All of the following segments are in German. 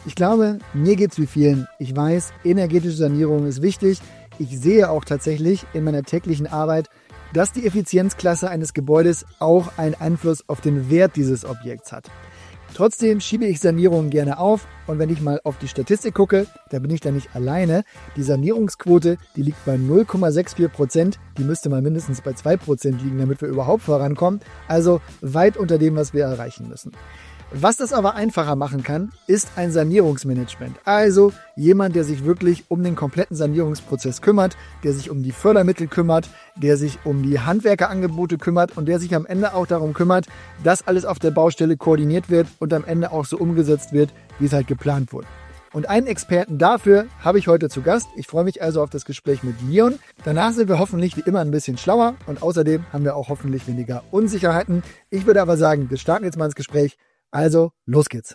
Ich glaube, mir geht's wie vielen. Ich weiß, energetische Sanierung ist wichtig. Ich sehe auch tatsächlich in meiner täglichen Arbeit, dass die Effizienzklasse eines Gebäudes auch einen Einfluss auf den Wert dieses Objekts hat. Trotzdem schiebe ich Sanierungen gerne auf und wenn ich mal auf die Statistik gucke, da bin ich da nicht alleine. Die Sanierungsquote, die liegt bei 0,64%, die müsste mal mindestens bei 2% liegen, damit wir überhaupt vorankommen. Also weit unter dem, was wir erreichen müssen. Was das aber einfacher machen kann, ist ein Sanierungsmanagement. Also jemand, der sich wirklich um den kompletten Sanierungsprozess kümmert, der sich um die Fördermittel kümmert, der sich um die Handwerkerangebote kümmert und der sich am Ende auch darum kümmert, dass alles auf der Baustelle koordiniert wird und am Ende auch so umgesetzt wird, wie es halt geplant wurde. Und einen Experten dafür habe ich heute zu Gast. Ich freue mich also auf das Gespräch mit Leon. Danach sind wir hoffentlich wie immer ein bisschen schlauer und außerdem haben wir auch hoffentlich weniger Unsicherheiten. Ich würde aber sagen, wir starten jetzt mal ins Gespräch. Also, los geht's.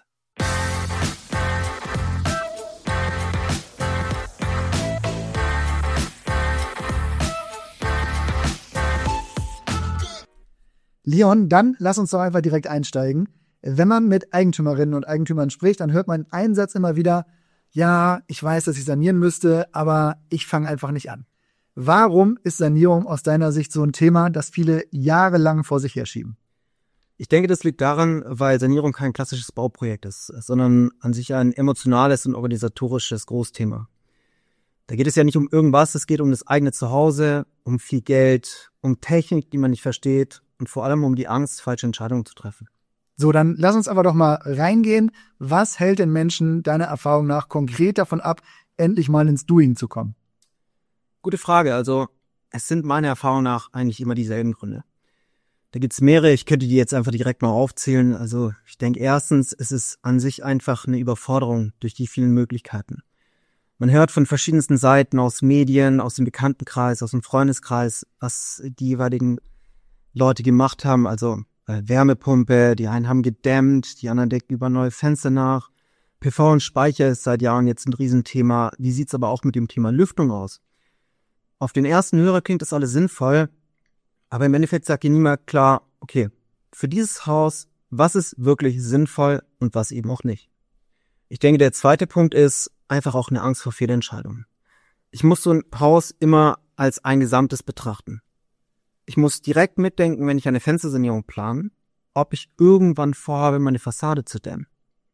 Leon, dann lass uns doch einfach direkt einsteigen. Wenn man mit Eigentümerinnen und Eigentümern spricht, dann hört man einen Satz immer wieder, ja, ich weiß, dass ich sanieren müsste, aber ich fange einfach nicht an. Warum ist Sanierung aus deiner Sicht so ein Thema, das viele jahrelang vor sich herschieben? Ich denke, das liegt daran, weil Sanierung kein klassisches Bauprojekt ist, sondern an sich ein emotionales und organisatorisches Großthema. Da geht es ja nicht um irgendwas, es geht um das eigene Zuhause, um viel Geld, um Technik, die man nicht versteht und vor allem um die Angst, falsche Entscheidungen zu treffen. So, dann lass uns aber doch mal reingehen. Was hält den Menschen deiner Erfahrung nach konkret davon ab, endlich mal ins Doing zu kommen? Gute Frage, also es sind meiner Erfahrung nach eigentlich immer dieselben Gründe. Da gibt's mehrere, ich könnte die jetzt einfach direkt mal aufzählen. Also ich denke erstens, es ist an sich einfach eine Überforderung durch die vielen Möglichkeiten. Man hört von verschiedensten Seiten aus Medien, aus dem Bekanntenkreis, aus dem Freundeskreis, was die jeweiligen Leute gemacht haben. Also Wärmepumpe, die einen haben gedämmt, die anderen denken über neue Fenster nach. PV und Speicher ist seit Jahren jetzt ein Riesenthema. Wie sieht's aber auch mit dem Thema Lüftung aus? Auf den ersten Hörer klingt das alles sinnvoll. Aber im Endeffekt sagt ihr niemand klar, okay, für dieses Haus, was ist wirklich sinnvoll und was eben auch nicht. Ich denke, der zweite Punkt ist einfach auch eine Angst vor Fehlentscheidungen. Ich muss so ein Haus immer als ein Gesamtes betrachten. Ich muss direkt mitdenken, wenn ich eine Fenstersanierung plane, ob ich irgendwann vorhabe, meine Fassade zu dämmen.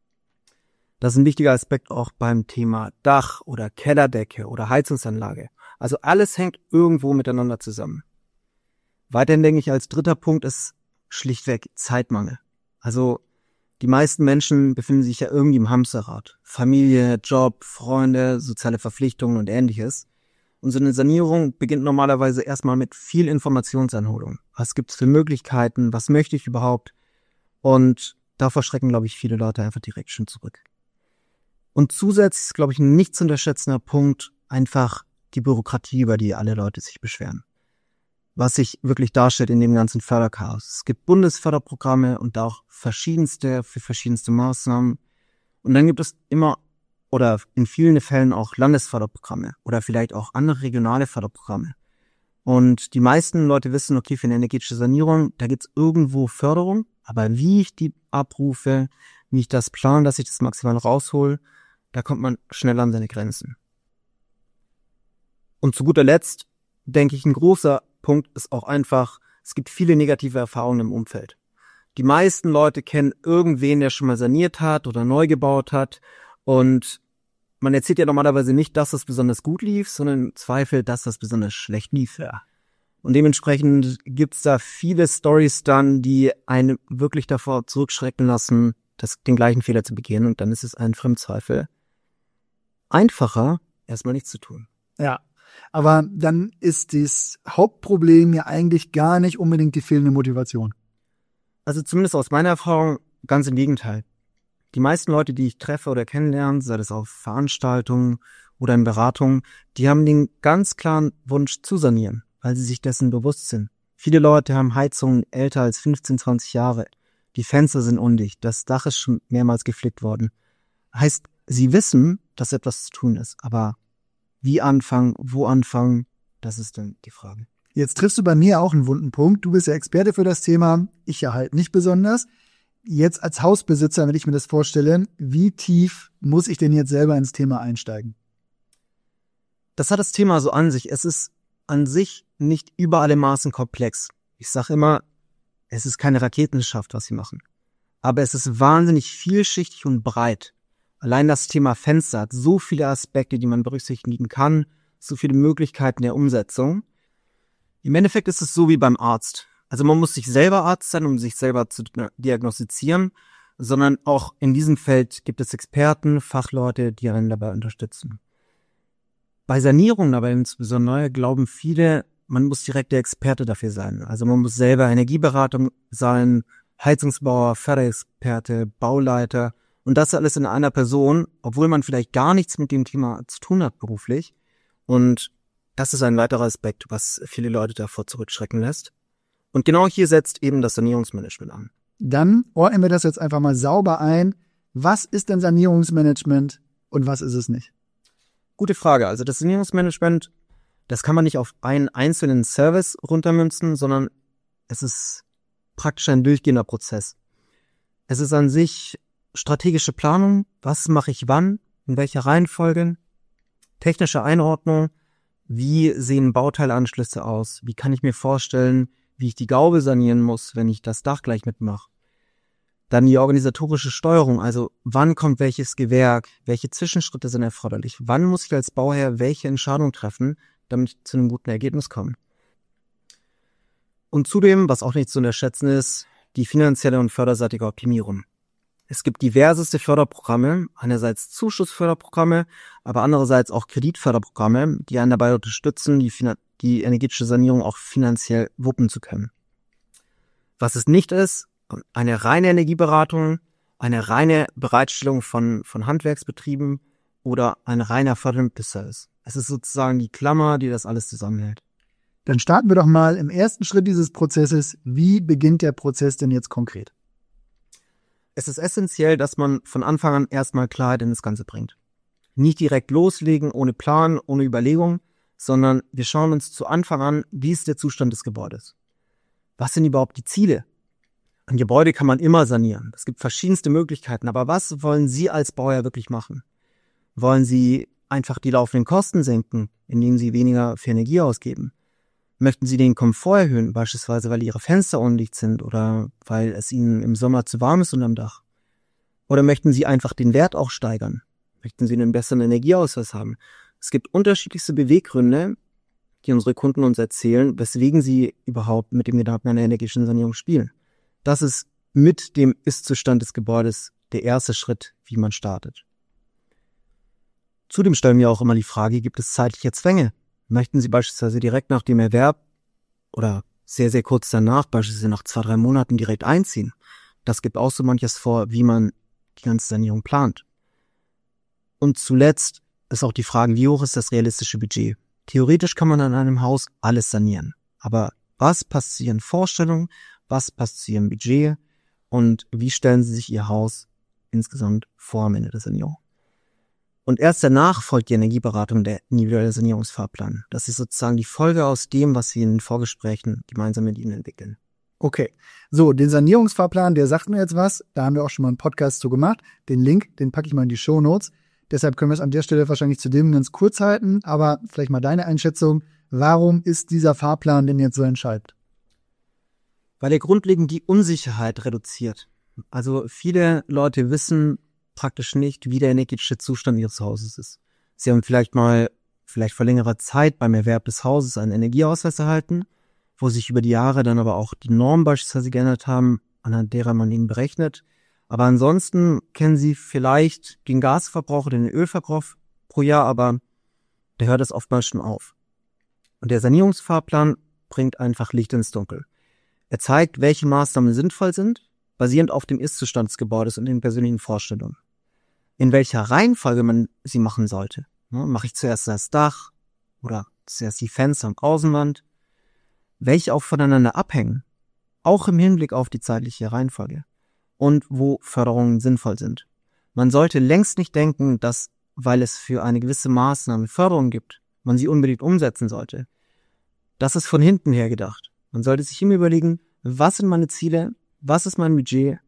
Das ist ein wichtiger Aspekt auch beim Thema Dach oder Kellerdecke oder Heizungsanlage. Also alles hängt irgendwo miteinander zusammen. Weiterhin denke ich, als dritter Punkt ist schlichtweg Zeitmangel. Also die meisten Menschen befinden sich ja irgendwie im Hamsterrad. Familie, Job, Freunde, soziale Verpflichtungen und Ähnliches. Und so eine Sanierung beginnt normalerweise erstmal mit viel Informationsanholung. Was gibt's für Möglichkeiten? Was möchte ich überhaupt? Und davor schrecken, glaube ich, viele Leute einfach direkt schon zurück. Und zusätzlich ist, glaube ich, ein nicht zu unterschätzender Punkt einfach die Bürokratie, über die alle Leute sich beschweren. Was sich wirklich darstellt in dem ganzen Förderchaos. Es gibt Bundesförderprogramme und auch verschiedenste Maßnahmen. Und dann gibt es immer oder in vielen Fällen auch Landesförderprogramme oder vielleicht auch andere regionale Förderprogramme. Und die meisten Leute wissen, okay, für eine energetische Sanierung, da gibt es irgendwo Förderung, aber wie ich die abrufe, wie ich das plane, dass ich das maximal raushol, da kommt man schnell an seine Grenzen. Und zu guter Letzt denke ich, ein großer Punkt ist auch einfach, es gibt viele negative Erfahrungen im Umfeld. Die meisten Leute kennen irgendwen, der schon mal saniert hat oder neu gebaut hat und man erzählt ja normalerweise nicht, dass das besonders gut lief, sondern im Zweifel, dass das besonders schlecht lief. Ja. Und dementsprechend gibt's da viele Storys dann, die einen wirklich davor zurückschrecken lassen, den gleichen Fehler zu begehen und dann ist es ein Fremdzweifel einfacher, erstmal nichts zu tun. Ja. Aber dann ist das Hauptproblem ja eigentlich gar nicht unbedingt die fehlende Motivation. Also zumindest aus meiner Erfahrung ganz im Gegenteil. Die meisten Leute, die ich treffe oder kennenlerne, sei das auf Veranstaltungen oder in Beratungen, die haben den ganz klaren Wunsch zu sanieren, weil sie sich dessen bewusst sind. Viele Leute haben Heizungen älter als 15, 20 Jahre. Die Fenster sind undicht, das Dach ist schon mehrmals geflickt worden. Heißt, sie wissen, dass etwas zu tun ist, aber wie anfangen, wo anfangen, das ist dann die Frage. Jetzt triffst du bei mir auch einen wunden Punkt. Du bist ja Experte für das Thema, ich ja halt nicht besonders. Jetzt als Hausbesitzer, wenn ich mir das vorstelle, wie tief muss ich denn jetzt selber ins Thema einsteigen? Das hat das Thema so an sich. Es ist an sich nicht über alle Maßen komplex. Ich sage immer, es ist keine Raketenwissenschaft, was sie machen. Aber es ist wahnsinnig vielschichtig und breit. Allein das Thema Fenster hat so viele Aspekte, die man berücksichtigen kann, so viele Möglichkeiten der Umsetzung. Im Endeffekt ist es so wie beim Arzt. Also man muss nicht selber Arzt sein, um sich selber zu diagnostizieren, sondern auch in diesem Feld gibt es Experten, Fachleute, die einen dabei unterstützen. Bei Sanierung aber insbesondere glauben viele, man muss direkt der Experte dafür sein. Also man muss selber Energieberatung sein, Heizungsbauer, Förderexperte, Bauleiter und das alles in einer Person, obwohl man vielleicht gar nichts mit dem Thema zu tun hat beruflich. Und das ist ein weiterer Aspekt, was viele Leute davor zurückschrecken lässt. Und genau hier setzt eben das Sanierungsmanagement an. Dann ordnen wir das jetzt einfach mal sauber ein. Was ist denn Sanierungsmanagement und was ist es nicht? Gute Frage. Also das Sanierungsmanagement, das kann man nicht auf einen einzelnen Service runtermünzen, sondern es ist praktisch ein durchgehender Prozess. Es ist an sich strategische Planung. Was mache ich wann? In welcher Reihenfolge? Technische Einordnung. Wie sehen Bauteilanschlüsse aus? Wie kann ich mir vorstellen, wie ich die Gaube sanieren muss, wenn ich das Dach gleich mitmache? Dann die organisatorische Steuerung, also wann kommt welches Gewerk, welche Zwischenschritte sind erforderlich, wann muss ich als Bauherr welche Entscheidung treffen, damit ich zu einem guten Ergebnis komme. Und zudem, was auch nicht zu unterschätzen ist, die finanzielle und förderseitige Optimierung. Es gibt diverseste Förderprogramme, einerseits Zuschussförderprogramme, aber andererseits auch Kreditförderprogramme, die einen dabei unterstützen, die energetische Sanierung auch finanziell wuppen zu können. Was es nicht ist, eine reine Energieberatung, eine reine Bereitstellung von Handwerksbetrieben oder ein reiner Fördermittelservice. Es ist sozusagen die Klammer, die das alles zusammenhält. Dann starten wir doch mal im ersten Schritt dieses Prozesses. Wie beginnt der Prozess denn jetzt konkret? Es ist essentiell, dass man von Anfang an erstmal Klarheit in das Ganze bringt. Nicht direkt loslegen, ohne Plan, ohne Überlegung, sondern wir schauen uns zu Anfang an, wie ist der Zustand des Gebäudes? Was sind überhaupt die Ziele? Ein Gebäude kann man immer sanieren. Es gibt verschiedenste Möglichkeiten, aber was wollen Sie als Bauherr wirklich machen? Wollen Sie einfach die laufenden Kosten senken, indem Sie weniger für Energie ausgeben? Möchten Sie den Komfort erhöhen, beispielsweise weil Ihre Fenster undicht sind oder weil es Ihnen im Sommer zu warm ist unterm Dach? Oder möchten Sie einfach den Wert auch steigern? Möchten Sie einen besseren Energieausweis haben? Es gibt unterschiedlichste Beweggründe, die unsere Kunden uns erzählen, weswegen sie überhaupt mit dem Gedanken einer energetischen Sanierung spielen. Das ist mit dem Ist-Zustand des Gebäudes der erste Schritt, wie man startet. Zudem stellen wir auch immer die Frage, gibt es zeitliche Zwänge? Möchten Sie beispielsweise direkt nach dem Erwerb oder sehr, sehr kurz danach, beispielsweise nach 2-3 Monaten direkt einziehen? Das gibt auch so manches vor, wie man die ganze Sanierung plant. Und zuletzt ist auch die Frage, wie hoch ist das realistische Budget? Theoretisch kann man an einem Haus alles sanieren. Aber was passt zu Ihren Vorstellungen? Was passt zu Ihrem Budget? Und wie stellen Sie sich Ihr Haus insgesamt vor am Ende der Sanierung? Und erst danach folgt die Energieberatung, der individuelle Sanierungsfahrplan. Das ist sozusagen die Folge aus dem, was wir in den Vorgesprächen gemeinsam mit Ihnen entwickeln. Okay, so, den Sanierungsfahrplan, der sagt mir jetzt was. Da haben wir auch schon mal einen Podcast zu gemacht. Den Link, den packe ich mal in die Shownotes. Deshalb können wir es an der Stelle wahrscheinlich zu dem ganz kurz halten. Aber vielleicht mal deine Einschätzung. Warum ist dieser Fahrplan denn jetzt so entscheidend? Weil er grundlegend die Unsicherheit reduziert. Also viele Leute wissen praktisch nicht, wie der energetische Zustand ihres Hauses ist. Sie haben vielleicht vor längerer Zeit beim Erwerb des Hauses einen Energieausweis erhalten, wo sich über die Jahre dann aber auch die Normen beispielsweise geändert haben, anhand derer man ihn berechnet. Aber ansonsten kennen Sie vielleicht den Gasverbrauch oder den Ölverbrauch pro Jahr, aber da hört es oftmals schon auf. Und der Sanierungsfahrplan bringt einfach Licht ins Dunkel. Er zeigt, welche Maßnahmen sinnvoll sind, basierend auf dem Ist-Zustand des Gebäudes und den persönlichen Vorstellungen. In welcher Reihenfolge man sie machen sollte. Mache ich zuerst das Dach oder zuerst die Fenster und Außenwand? Welche auch voneinander abhängen, auch im Hinblick auf die zeitliche Reihenfolge. Und wo Förderungen sinnvoll sind. Man sollte längst nicht denken, dass, weil es für eine gewisse Maßnahme Förderung gibt, man sie unbedingt umsetzen sollte. Das ist von hinten her gedacht. Man sollte sich immer überlegen, was sind meine Ziele, was ist mein Budget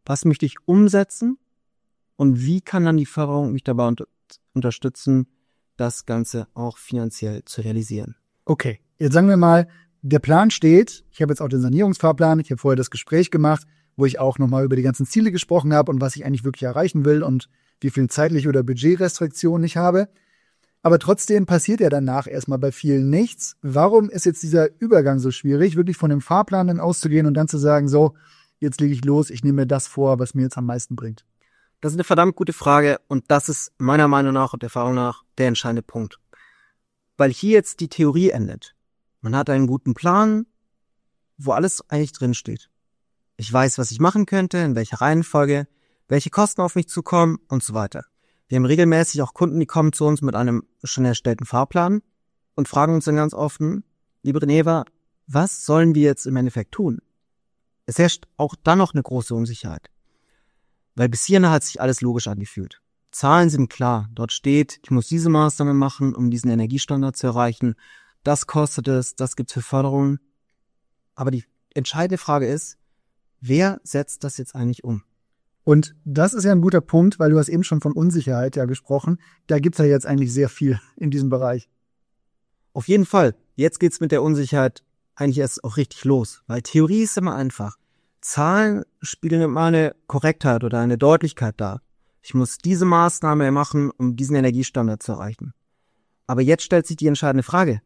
Was möchte ich umsetzen? Und wie kann dann die Förderung mich dabei unterstützen, das Ganze auch finanziell zu realisieren? Okay, jetzt sagen wir mal, der Plan steht. Ich habe jetzt auch den Sanierungsfahrplan. Ich habe vorher das Gespräch gemacht, wo ich auch nochmal über die ganzen Ziele gesprochen habe und was ich eigentlich wirklich erreichen will und wie viel zeitliche oder Budgetrestriktionen ich habe. Aber trotzdem passiert ja danach erstmal bei vielen nichts. Warum ist jetzt dieser Übergang so schwierig, wirklich von dem Fahrplan dann auszugehen und dann zu sagen, so, jetzt lege ich los, ich nehme mir das vor, was mir jetzt am meisten bringt? Das ist eine verdammt gute Frage und das ist meiner Meinung nach und der Erfahrung nach der entscheidende Punkt. Weil hier jetzt die Theorie endet. Man hat einen guten Plan, wo alles eigentlich drinsteht. Ich weiß, was ich machen könnte, in welcher Reihenfolge, welche Kosten auf mich zukommen und so weiter. Wir haben regelmäßig auch Kunden, die kommen zu uns mit einem schon erstellten Fahrplan und fragen uns dann ganz offen, liebe Reneva, was sollen wir jetzt im Endeffekt tun? Es herrscht auch dann noch eine große Unsicherheit. Weil bis hierhin hat sich alles logisch angefühlt. Zahlen sind klar. Dort steht, ich muss diese Maßnahme machen, um diesen Energiestandard zu erreichen. Das kostet es, das gibt's für Förderungen. Aber die entscheidende Frage ist, wer setzt das jetzt eigentlich um? Und das ist ja ein guter Punkt, weil du hast eben schon von Unsicherheit ja gesprochen. Da gibt's ja jetzt eigentlich sehr viel in diesem Bereich. Auf jeden Fall. Jetzt geht's mit der Unsicherheit eigentlich erst auch richtig los. Weil Theorie ist immer einfach. Zahlen spiegeln immer eine Korrektheit oder eine Deutlichkeit dar. Ich muss diese Maßnahme machen, um diesen Energiestandard zu erreichen. Aber jetzt stellt sich die entscheidende Frage.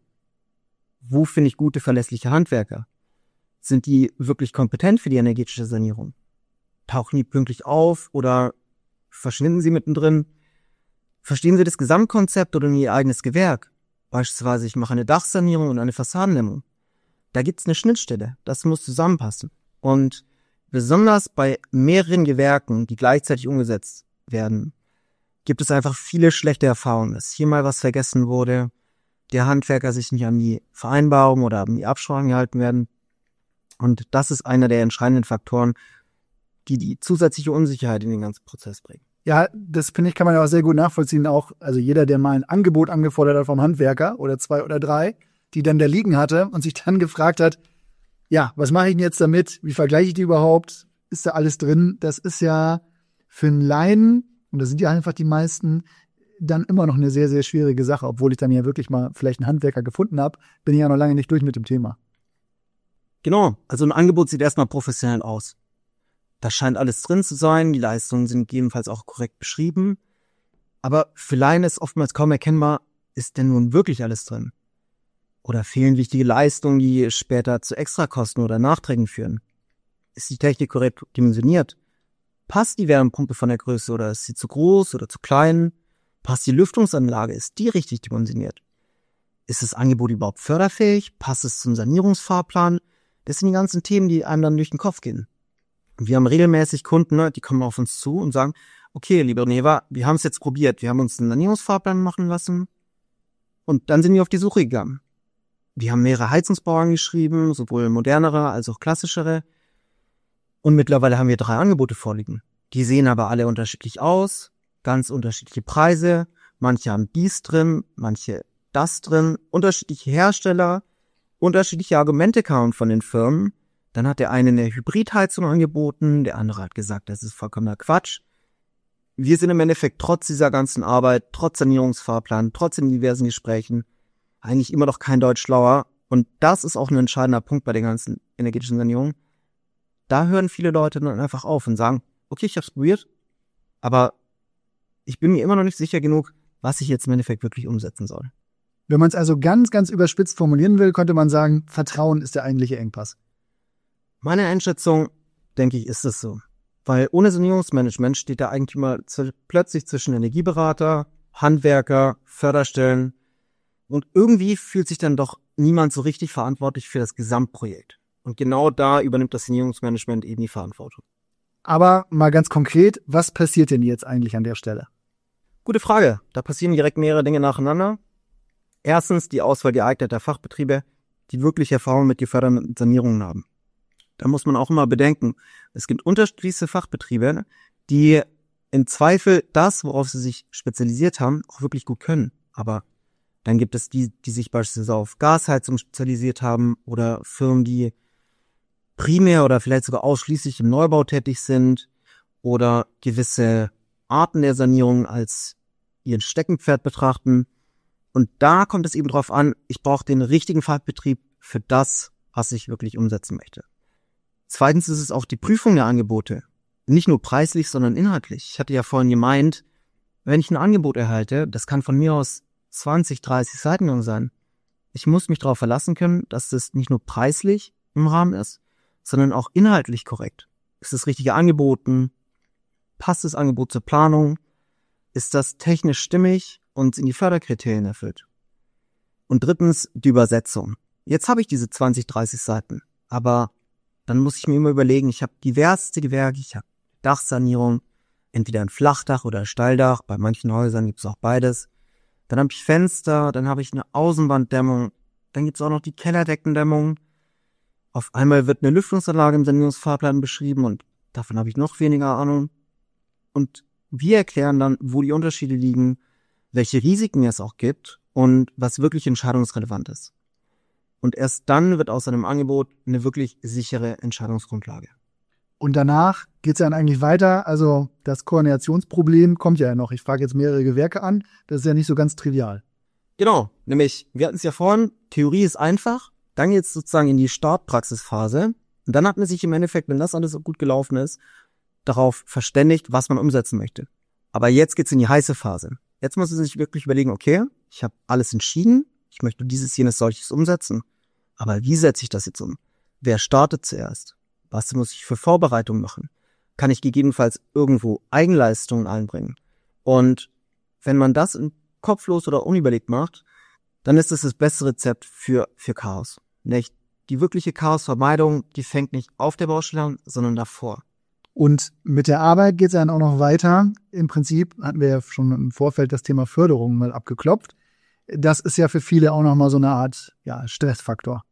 Wo finde ich gute, verlässliche Handwerker? Sind die wirklich kompetent für die energetische Sanierung? Tauchen die pünktlich auf oder verschwinden sie mittendrin? Verstehen sie das Gesamtkonzept oder ihr eigenes Gewerk? Beispielsweise, ich mache eine Dachsanierung und eine Fassadendämmung. Da gibt's eine Schnittstelle. Das muss zusammenpassen. Und besonders bei mehreren Gewerken, die gleichzeitig umgesetzt werden, gibt es einfach viele schlechte Erfahrungen, dass hier mal was vergessen wurde, der Handwerker sich nicht an die Vereinbarung oder an die Absprachen gehalten werden. Und das ist einer der entscheidenden Faktoren, die die zusätzliche Unsicherheit in den ganzen Prozess bringen. Ja, das finde ich, kann man ja auch sehr gut nachvollziehen. Auch, also jeder, der mal ein Angebot angefordert hat vom Handwerker oder 2 oder 3, die dann da liegen hatte und sich dann gefragt hat, ja, was mache ich denn jetzt damit? Wie vergleiche ich die überhaupt? Ist da alles drin? Das ist ja für einen Laien, und das sind ja einfach die meisten, dann immer noch eine sehr, sehr schwierige Sache. Obwohl ich dann ja wirklich mal vielleicht einen Handwerker gefunden habe, bin ich ja noch lange nicht durch mit dem Thema. Genau, also ein Angebot sieht erstmal professionell aus. Da scheint alles drin zu sein, die Leistungen sind gegebenenfalls auch korrekt beschrieben. Aber für Laien ist oftmals kaum erkennbar, ist denn nun wirklich alles drin? Oder fehlen wichtige Leistungen, die später zu Extrakosten oder Nachträgen führen? Ist die Technik korrekt dimensioniert? Passt die Wärmepumpe von der Größe oder ist sie zu groß oder zu klein? Passt die Lüftungsanlage? Ist die richtig dimensioniert? Ist das Angebot überhaupt förderfähig? Passt es zum Sanierungsfahrplan? Das sind die ganzen Themen, die einem dann durch den Kopf gehen. Und wir haben regelmäßig Kunden, die kommen auf uns zu und sagen, okay, liebe Reneva, wir haben es jetzt probiert. Wir haben uns einen Sanierungsfahrplan machen lassen und dann sind wir auf die Suche gegangen. Wir haben mehrere Heizungsbauer angeschrieben, sowohl modernere als auch klassischere. Und mittlerweile haben wir 3 Angebote vorliegen. Die sehen aber alle unterschiedlich aus, ganz unterschiedliche Preise. Manche haben dies drin, manche das drin, unterschiedliche Hersteller, unterschiedliche Argumente kamen von den Firmen. Dann hat der eine Hybridheizung angeboten, der andere hat gesagt, das ist vollkommener Quatsch. Wir sind im Endeffekt trotz dieser ganzen Arbeit, trotz Sanierungsfahrplan, trotz den diversen Gesprächen eigentlich immer noch kein Deutsch schlauer. Und das ist auch ein entscheidender Punkt bei der ganzen energetischen Sanierung. Da hören viele Leute dann einfach auf und sagen, okay, ich hab's probiert, aber ich bin mir immer noch nicht sicher genug, was ich jetzt im Endeffekt wirklich umsetzen soll. Wenn man es also ganz, ganz überspitzt formulieren will, könnte man sagen, Vertrauen ist der eigentliche Engpass. Meine Einschätzung, denke ich, ist es so. Weil ohne Sanierungsmanagement steht der Eigentümer plötzlich zwischen Energieberater, Handwerker, Förderstellen und irgendwie fühlt sich dann doch niemand so richtig verantwortlich für das Gesamtprojekt. Und genau da übernimmt das Sanierungsmanagement eben die Verantwortung. Aber mal ganz konkret, was passiert denn jetzt eigentlich an der Stelle? Gute Frage. Da passieren direkt mehrere Dinge nacheinander. Erstens die Auswahl geeigneter Fachbetriebe, die wirklich Erfahrung mit geförderten Sanierungen haben. Da muss man auch immer bedenken, es gibt unterschiedliche Fachbetriebe, die im Zweifel das, worauf sie sich spezialisiert haben, auch wirklich gut können. Aber dann gibt es die, die sich beispielsweise auf Gasheizung spezialisiert haben oder Firmen, die primär oder vielleicht sogar ausschließlich im Neubau tätig sind oder gewisse Arten der Sanierung als ihren Steckenpferd betrachten. Und da kommt es eben drauf an, ich brauche den richtigen Fachbetrieb für das, was ich wirklich umsetzen möchte. Zweitens ist es auch die Prüfung der Angebote. Nicht nur preislich, sondern inhaltlich. Ich hatte ja vorhin gemeint, wenn ich ein Angebot erhalte, das kann von mir aus 20, 30 Seiten lang sein. Ich muss mich darauf verlassen können, dass das nicht nur preislich im Rahmen ist, sondern auch inhaltlich korrekt. Ist das Richtige angeboten? Passt das Angebot zur Planung? Ist das technisch stimmig und in die Förderkriterien erfüllt? Und drittens die Übersetzung. Jetzt habe ich diese 20, 30 Seiten, aber dann muss ich mir immer überlegen, ich habe diverseste Gewerke, ich habe Dachsanierung, entweder ein Flachdach oder ein Steildach, bei manchen Häusern gibt es auch beides. Dann habe ich Fenster, dann habe ich eine Außenwanddämmung, dann gibt es auch noch die Kellerdeckendämmung. Auf einmal wird eine Lüftungsanlage im Sanierungsfahrplan beschrieben und davon habe ich noch weniger Ahnung. Und wir erklären dann, wo die Unterschiede liegen, welche Risiken es auch gibt und was wirklich entscheidungsrelevant ist. Und erst dann wird aus einem Angebot eine wirklich sichere Entscheidungsgrundlage. Und danach geht es dann eigentlich weiter. Also das Koordinationsproblem kommt ja noch. Ich frage jetzt mehrere Gewerke an. Das ist ja nicht so ganz trivial. Genau, nämlich, wir hatten es ja vorhin, Theorie ist einfach, dann geht es sozusagen in die Startpraxisphase. Und dann hat man sich im Endeffekt, wenn das alles so gut gelaufen ist, darauf verständigt, was man umsetzen möchte. Aber jetzt geht's in die heiße Phase. Jetzt muss man sich wirklich überlegen, okay, ich habe alles entschieden, ich möchte dieses, jenes, solches umsetzen. Aber wie setze ich das jetzt um? Wer startet zuerst? Was muss ich für Vorbereitungen machen? Kann ich gegebenenfalls irgendwo Eigenleistungen einbringen? Und wenn man das kopflos oder unüberlegt macht, dann ist es das beste Rezept für Chaos. Nicht? Die wirkliche Chaosvermeidung, die fängt nicht auf der Baustelle an, sondern davor. Und mit der Arbeit geht es dann auch noch weiter. Im Prinzip hatten wir ja schon im Vorfeld das Thema Förderung mal abgeklopft. Das ist ja für viele auch nochmal so eine Art Stressfaktor.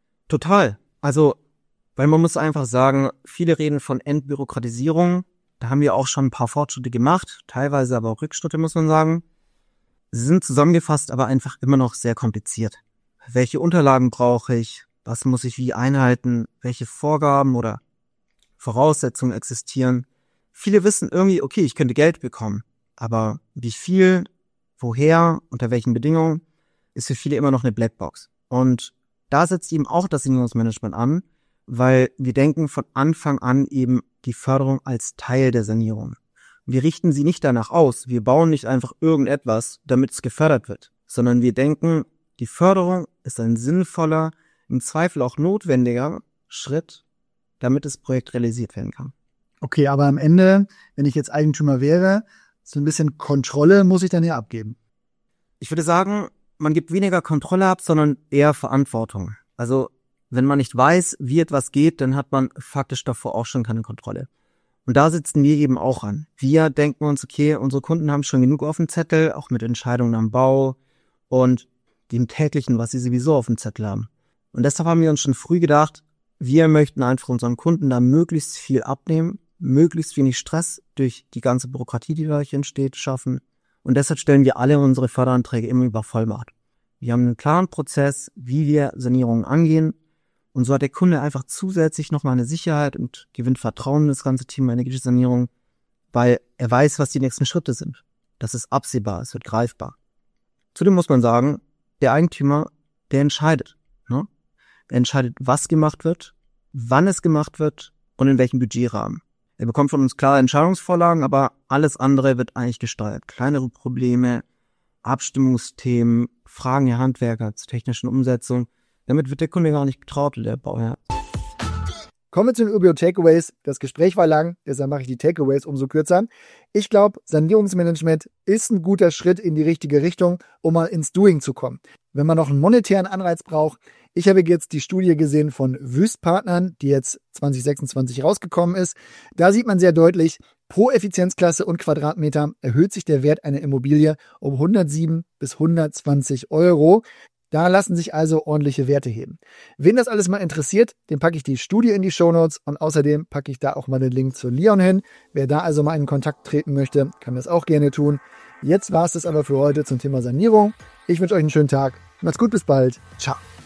Total. Also, weil man muss einfach sagen, viele reden von Entbürokratisierung. Da haben wir auch schon ein paar Fortschritte gemacht, teilweise aber auch Rückschritte, muss man sagen. Sie sind zusammengefasst, aber einfach immer noch sehr kompliziert. Welche Unterlagen brauche ich? Was muss ich wie einhalten? Welche Vorgaben oder Voraussetzungen existieren? Viele wissen irgendwie, okay, ich könnte Geld bekommen. Aber wie viel, woher, unter welchen Bedingungen, ist für viele immer noch eine Blackbox. Und da setzt eben auch das Sanierungsmanagement an, weil wir denken von Anfang an eben die Förderung als Teil der Sanierung. Wir richten sie nicht danach aus. Wir bauen nicht einfach irgendetwas, damit es gefördert wird, sondern wir denken, die Förderung ist ein sinnvoller, im Zweifel auch notwendiger Schritt, damit das Projekt realisiert werden kann. Okay, aber am Ende, wenn ich jetzt Eigentümer wäre, so ein bisschen Kontrolle muss ich dann ja abgeben. Ich würde sagen, man gibt weniger Kontrolle ab, sondern eher Verantwortung. Also wenn man nicht weiß, wie etwas geht, dann hat man faktisch davor auch schon keine Kontrolle. Und da sitzen wir eben auch an. Wir denken uns, okay, unsere Kunden haben schon genug auf dem Zettel, auch mit Entscheidungen am Bau und dem Täglichen, was sie sowieso auf dem Zettel haben. Und deshalb haben wir uns schon früh gedacht, wir möchten einfach unseren Kunden da möglichst viel abnehmen, möglichst wenig Stress durch die ganze Bürokratie, die dadurch entsteht, schaffen. Und deshalb stellen wir alle unsere Förderanträge immer über Vollmacht. Wir haben einen klaren Prozess, wie wir Sanierungen angehen. Und so hat der Kunde einfach zusätzlich nochmal eine Sicherheit und gewinnt Vertrauen in das ganze Thema energetische Sanierung, weil er weiß, was die nächsten Schritte sind. Das ist absehbar, es wird greifbar. Zudem muss man sagen, der Eigentümer, der entscheidet. Ne? Er entscheidet, was gemacht wird, wann es gemacht wird und in welchem Budgetrahmen. Er bekommt von uns klare Entscheidungsvorlagen, aber alles andere wird eigentlich gesteuert. Kleinere Probleme, Abstimmungsthemen, Fragen der Handwerker zur technischen Umsetzung. Damit wird der Kunde gar nicht betraut, der Bauherr. Kommen wir zu den ÖBO Takeaways. Das Gespräch war lang, deshalb mache ich die Takeaways umso kürzer. Ich glaube, Sanierungsmanagement ist ein guter Schritt in die richtige Richtung, um mal ins Doing zu kommen. Wenn man noch einen monetären Anreiz braucht, ich habe jetzt die Studie gesehen von Wüstpartnern, die jetzt 2026 rausgekommen ist. Da sieht man sehr deutlich, pro Effizienzklasse und Quadratmeter erhöht sich der Wert einer Immobilie um 107 bis 120 Euro. Da lassen sich also ordentliche Werte heben. Wen das alles mal interessiert, dem packe ich die Studie in die Shownotes und außerdem packe ich da auch mal den Link zu Leon hin. Wer da also mal in Kontakt treten möchte, kann das auch gerne tun. Jetzt war es das aber für heute zum Thema Sanierung. Ich wünsche euch einen schönen Tag. Macht's gut, bis bald. Ciao.